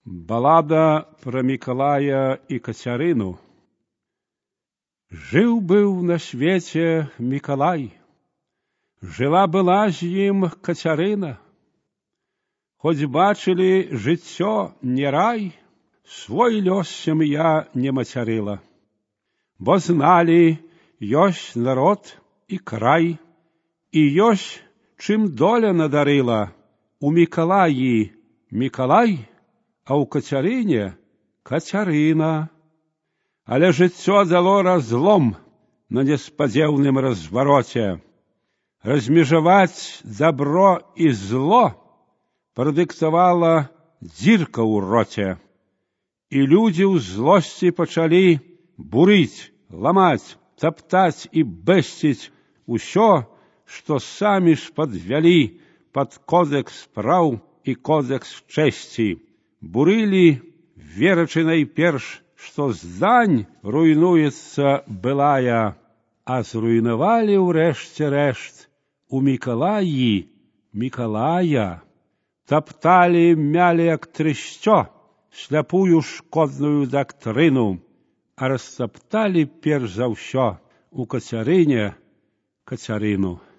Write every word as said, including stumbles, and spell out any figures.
Балада про Миколая и Кацярыну. Жыў-быў на свеце Миколай, жыла-была з ім Кацярына. Хоць бачылі жыццё не рай, свой лёс сям'я не мацярыла. Бо зналі, ёсць народ і край, і ёсць, чым доля надарыла. У Миколаі Миколай, а ў Кацярыне Кацярына. Але жыццё дало разлом на неспадзеўным развароце. Размежаваць добро і зло прадыктавала дзірка ў роце. І людзі ў злосці пачалі бурыць, ламаць, таптаць і бэсціць усё, што самі ж падвялі пад кодекс праў і кодекс чэсці. Бурылі, верачы найперш, што здань руйнуецца былая, а зруйнавалі ўрэшце рэшт у Миколаі Миколая. Тапталі, мялі як трысцё сляпую шкодную дактрыну, а растапталі перш за ўсё у Кацярыне Кацярыну.